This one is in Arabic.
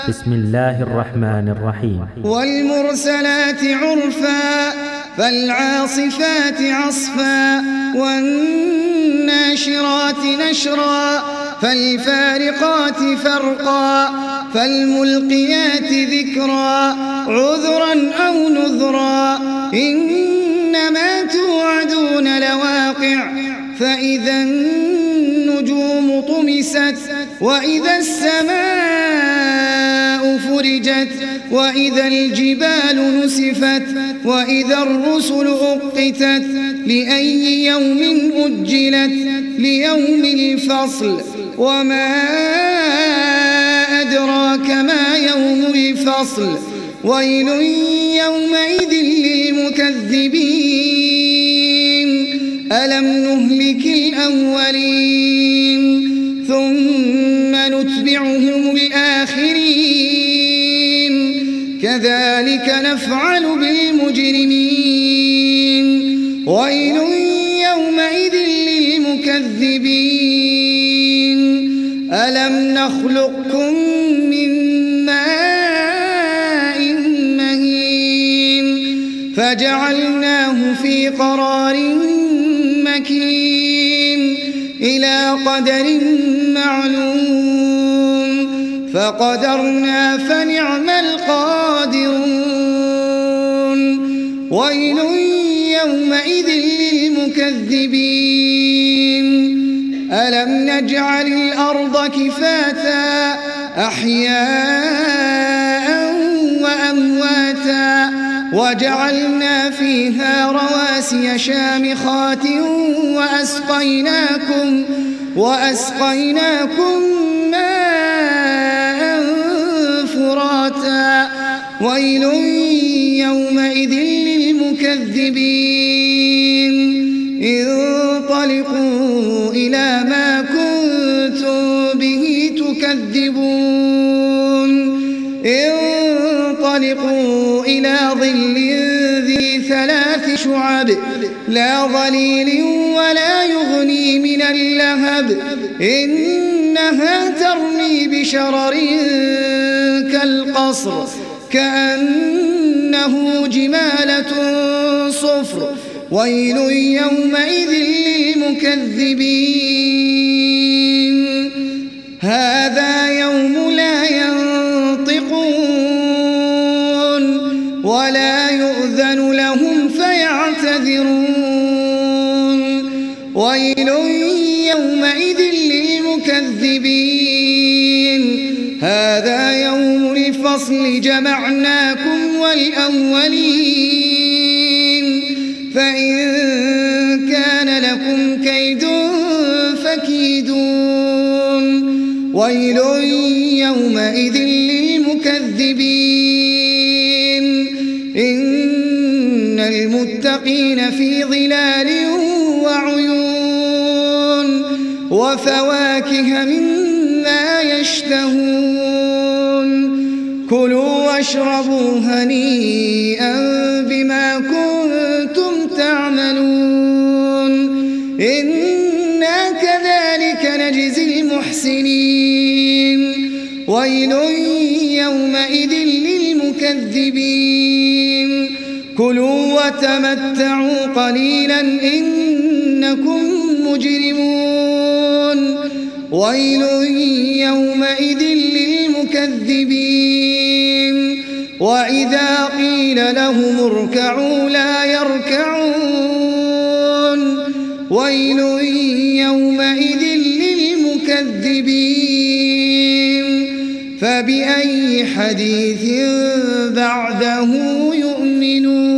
بسم الله الرحمن الرحيم. والمرسلات عرفا فالعاصفات عصفا والناشرات نشرا فالفارقات فرقا فالملقيات ذكرا عذرا أو نذرا إنما توعدون لواقع فإذا النجوم طمست وإذا السماء فرجت وإذا الجبال نسفت وإذا الرسل أقتت لأي يوم أجلت ليوم الفصل وما أدراك ما يوم الفصل ويل يومئذ للمكذبين ألم نهلك الأولين ثم نتبعهم الآخرين كذلك نفعل بالمجرمين ويل يومئذ للمكذبين ألم نخلقكم من ماء مهين فجعلناه في قرار مكين إلى قدر معلوم فقدرنا فنعم القادرون ويل يومئذ للمكذبين ألم نجعل الأرض كفاتا أحياء وأمواتا وجعلنا فيها رواسي شامخات وأسقيناكم ماء فراتا ويل يومئذ للمكذبين انطلقوا إلى ما كنتم به تكذبون انطلقوا إلى ظل ذي 3 شعب لا ظليل ولا يغني من اللهب إنها ترمي بشرر كالقصر كأنه جمالة صفر ويل يومئذ للمكذبين هذا يوم لا ينطقون ولا يؤذن لهم فيعتذرون ويل يومئذ للمكذبين هذا يوم الفصل جمعناكم والأولين فإن كان لكم كيد فكيدون ويل يومئذ للمكذبين إن المتقين في ظلال وعيون وفواكه مما يشتهون كلوا واشربوا هنيئا بما كنتم تعملون إنا كذلك نجزي المحسنين ويل يومئذ للمكذبين كلوا وتمتعوا قليلا إنكم مجرمون ويل يومئذ للمكذبين وإذا قيل لهم اركعوا لا يركعون ويل يومئذ للمكذبين فبأي حديث بعده يؤمنون